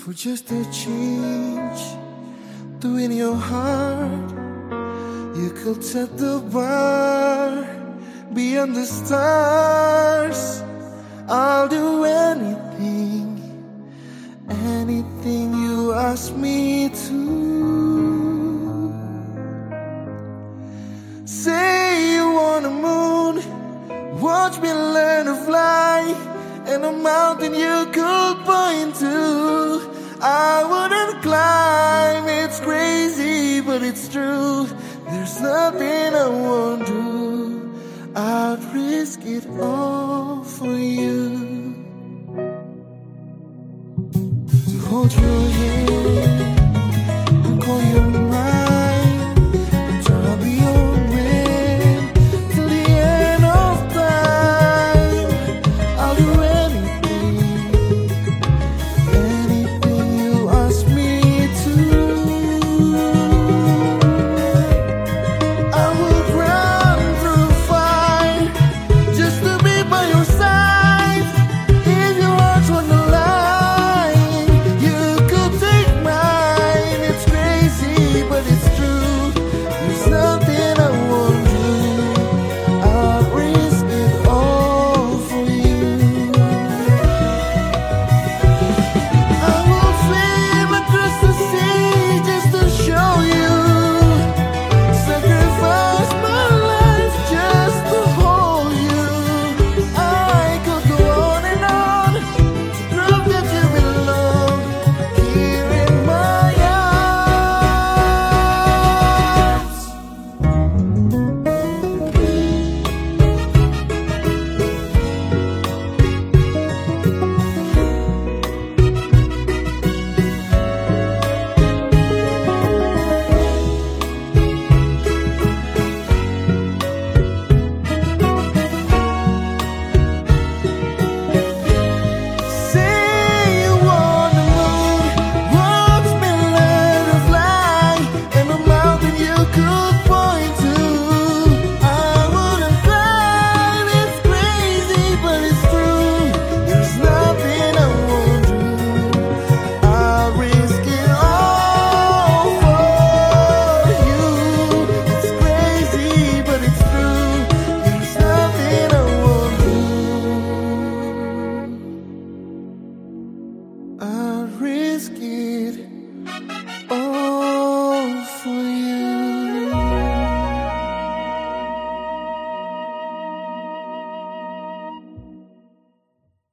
For just a change to win your heart, you could set the bar beyond the stars. I'll do anything, anything you ask me to. Say you want a moon, watch me learn to fly, and a mountain you could point to. I wouldn't climb, it's crazy, but it's true. There's nothing I won't do. I'd risk it all for you. To hold your hand and call your